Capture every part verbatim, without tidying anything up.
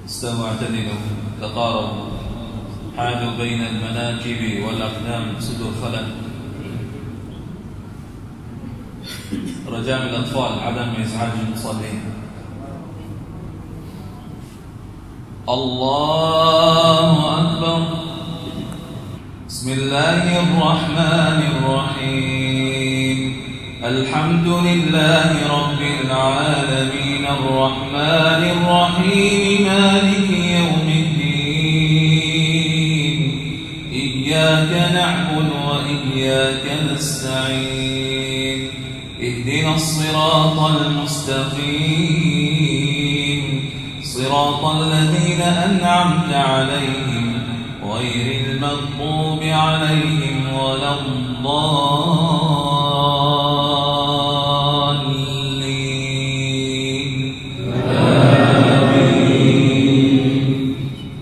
استووا اعتدلوا تقاربوا حالوا بين المناكب والأقدام سدوا الخلل. رجاء من الأطفال عدم إزعاج المصلين. الله أكبر. بسم الله الرحمن الرحيم. الحمد لله رب العالمين الرحمن الرحيم مالك يوم الدين. إياك نعبد وإياك نستعين. اهدنا الصراط المستقيم صراط الذين أنعمت عليهم غير المغضوب عليهم ولا الضالين. آمين.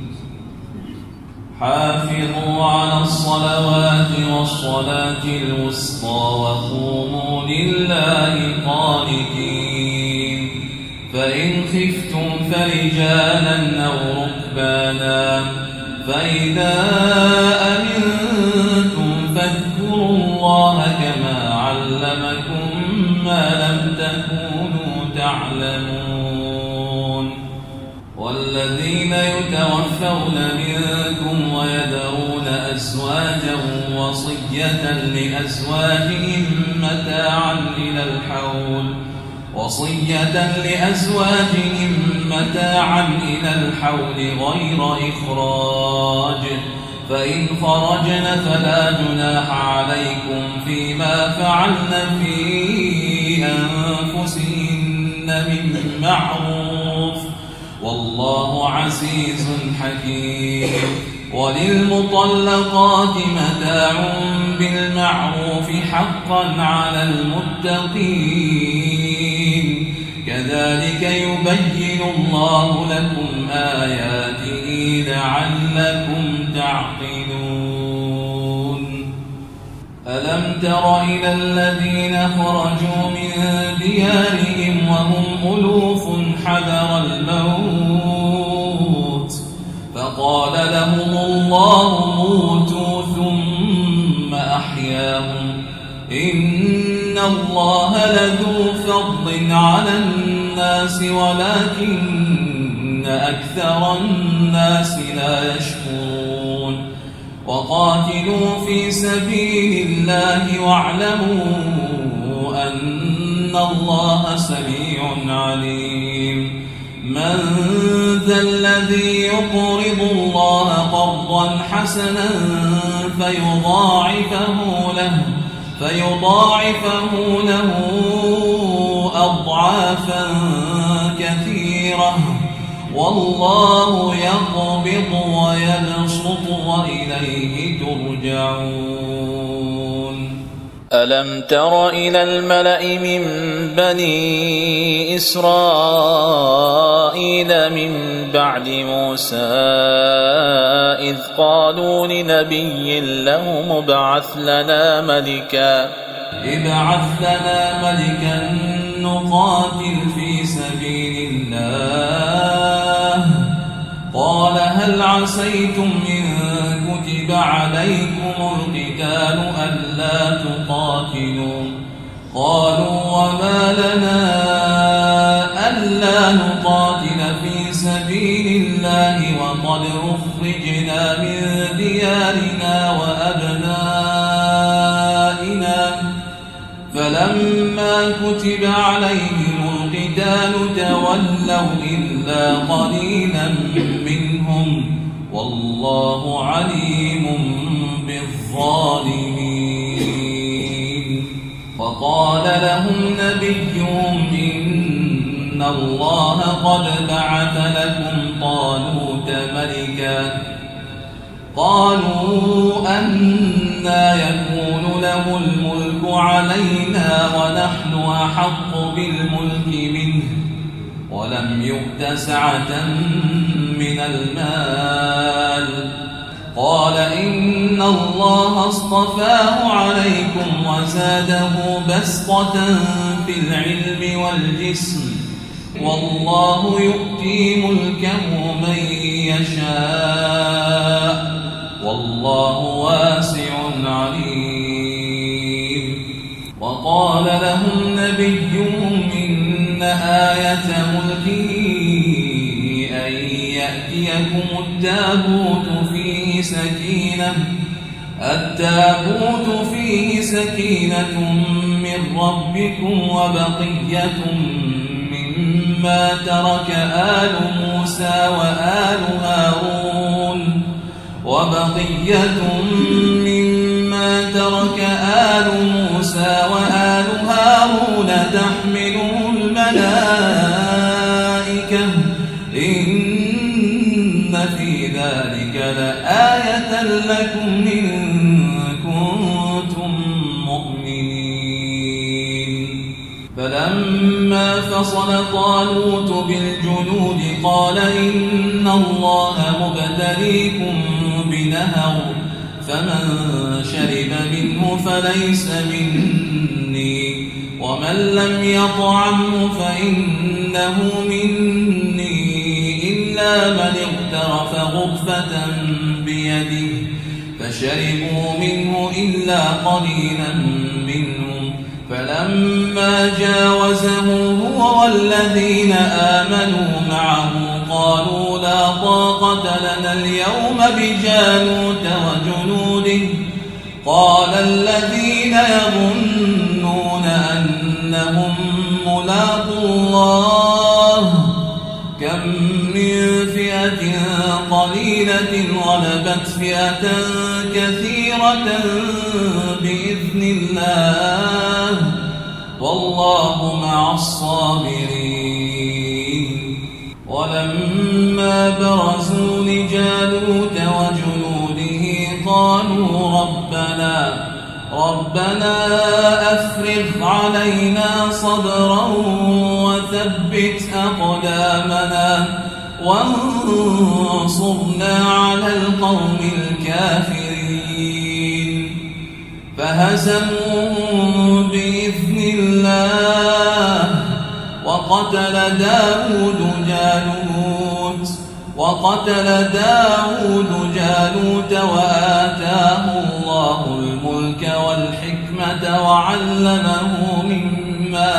حافظوا على الصلوات والصلاة الوسطى وقوموا لله قانتين. فإن خفتم فرجالا أو ركبانا فإذا أمنتم فاذكروا الله كما علمكم ما لم تكونوا تعلمون. والذين يتوفون منكم ويذرون أزواجا وصية لأزواجهم متاعا إلى الحول وصية لأزواجهم متاعا إلى الحول غير إخراج. فإن خرجن فلا جناح عليكم فيما فعلن في أنفسهن من معروف والله عزيز حكيم. وللمطلقات متاع بالمعروف حقا على المتقين. كذلك يبين الله لكم آياته لعلكم تعقلون. ألم تر إلى الذين خرجوا من ديارهم وهم ألوف حذر الموت فقال لهم الله موتوا ثم أحياهم. إن الله لذو فضل على الناس ولكن أكثر الناس لا يشكرون. وقاتلوا في سبيل الله واعلموا أن الله سميع عليم. من ذا الذي يقرض الله قرضا حسنا فيضاعفه له فيضاعفه له أضعافا كثيرة والله يقبض ويبسط وإليه ترجعون. ألم تر إلى الملأ من بني إسرائيل من بعد موسى إذ قالوا لنبي له ابعث لنا ملكا ابعث لنا ملكا نقاتل في سبيل الله. قال هل عسيتم إن كتب عليكم القتال ألا تقاتلوا؟ قالوا وما لنا ألا نقاتل في سبيل الله وقد أخرجنا من ديارنا وأبنائنا. فلما كتب عليهم القتال تولوا إلا قليلا منهم والله عليم بالظالمين. وقال لهم نبيهم إن الله قد بعث لكم طالوت ملكا. قالوا أنى يكون له الملك علينا ونحن أحق بالملك منه ولم يؤت سعة من المال. قال إن الله اصطفاه عليكم وزاده بسطة في العلم والجسم والله يؤتي ملكه من يشاء والله واسع عليم. وقال لهم نبيهم إن آية ملكه أن يأتيكم التابوت فيه سكينة التابوت فيه سكينة من ربكم وبقية مما ترك آل موسى وآل هارون وبقية مما ترك آل موسى وآل هارون تحمله الملائكة إن في ذلك لآية لكم إن كنتم مؤمنين. فلما فصل طالوت بالجنود قال إن الله مبتليكم بنهر فمن شرب منه فليس مني ومن لم يطعمه فإنه مني إلا من اغترف غرفة بيده فشربوا منه إلا قليلا منهم. فلما جاوزه هو والذين آمنوا معه قالوا لا طاقة لنا اليوم بجالوت وجنوده قال الذين يظنون أنهم ملاقو الله كم من فئة قليلة غلبت فئة كثيرة بإذن الله والله مع الصابرين. ولما برزوا لجالوت وجنوده قالوا ربنا ربنا أفرغ علينا صبرا وثبت أقدامنا وانصرنا على القوم الكافرين. فهزموهم بإذن الله وقتل داود جالوت وقتل داود جالوت وآتاه الله الملك والحكمة وعلمه مما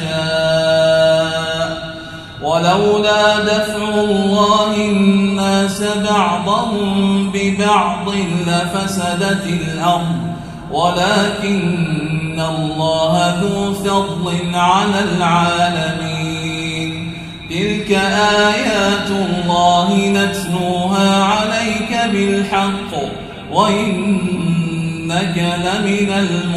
يشاء ولولا دفع الله الناس بعضهم ببعض لفسدت الأرض ولكن الله ذو فضل على العالمين. تلك آيات الله نتلوها عليك بالحق وإنك لمن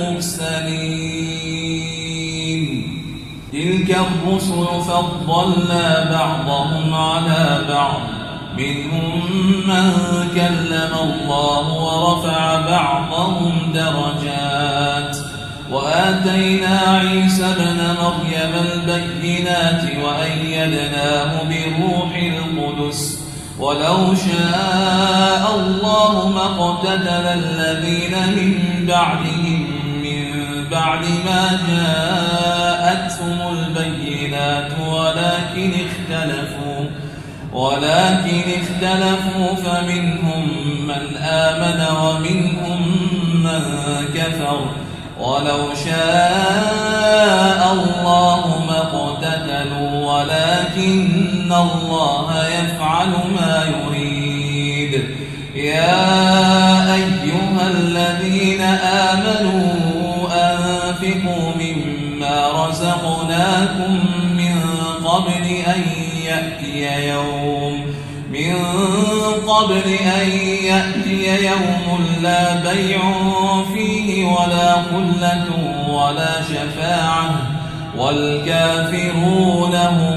المرسلين. تلك الرسل فضلنا بعضهم على بعض منهم من كلم الله ورفع بعضهم درجات وآتينا عيسى ابن مريم البينات وأيدناه بروح القدس ولو شاء الله ما اقتتل الذين من بعدهم من بعد ما جاءتهم البينات ولكن اختلفوا ولكن اختلفوا فمنهم من آمن ومنهم من كفر ولو شاء الله ما اقتتلوا ولكن الله يفعل ما يريد. يا أيها الذين آمنوا أنفقوا مما رزقناكم من قبل أن يأتي يوم من قبل أن يأتي يوم لا بيع فيه ولا خلة ولا شفاعة والكافرون هم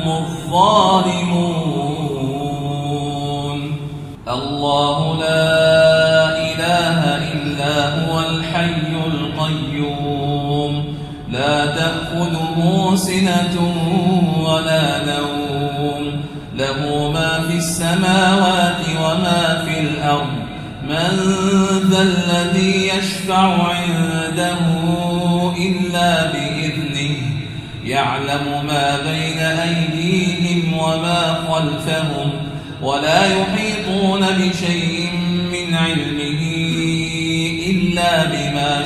الظالمون. الله لا إله إلا هو الحي القيوم لا تأخذه سنة ولا نوم له ما في السماوات وما في الأرض من ذا الذي يشفع عنده إلا بإذنه يعلم ما بين أيديهم وما خلفهم ولا يحيطون بشيء من علمه إلا بما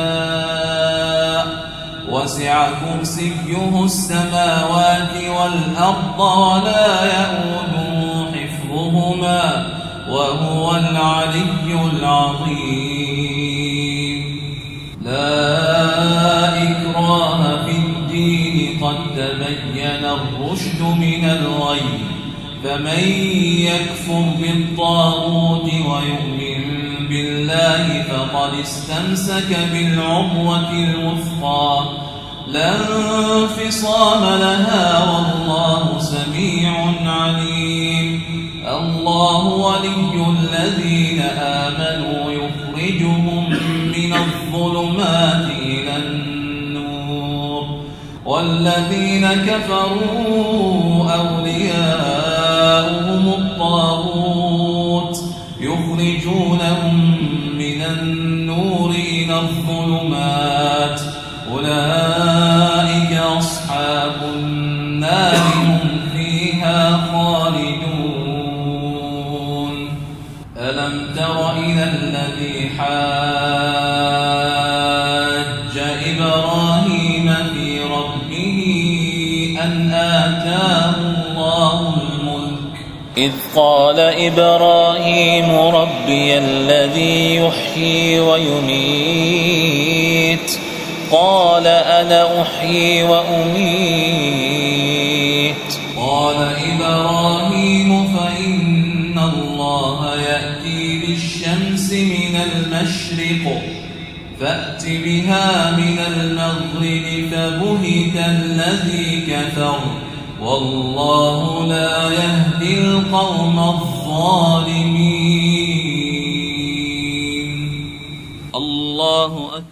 شاء وسع كرسيه السماوات والأرض ولا يئوده حفظهما وهو العلي العظيم. لا إكراه في الدين قد تبين الرشد من الغي فمن يكفر بالطاغوت ويؤمن بالله فقد استمسك بالعروة الوثقى لا انفصام لها والله سميع عليم. الله ولي الذين آمنوا يخرجهم من الظلمات إلى النور والذين كفروا أولياؤهم الطاغوت يخرجونهم من النور إلى الظلمات أولئك أصحاب النار هم فيها خالدون. ألم تر إلى الذي حاج إبراهيم في ربه أن آتاه الله الملك إذ قال إبراهيم ربي الذي يحيي ويميت قال أنا أحيي وأميت. قال إبراهيم فإن الله يأتي بالشمس من المشرق فأت بها من المغرب فبهت الذي كفر والله لا يهدي القوم الظالمين. الله أكبر.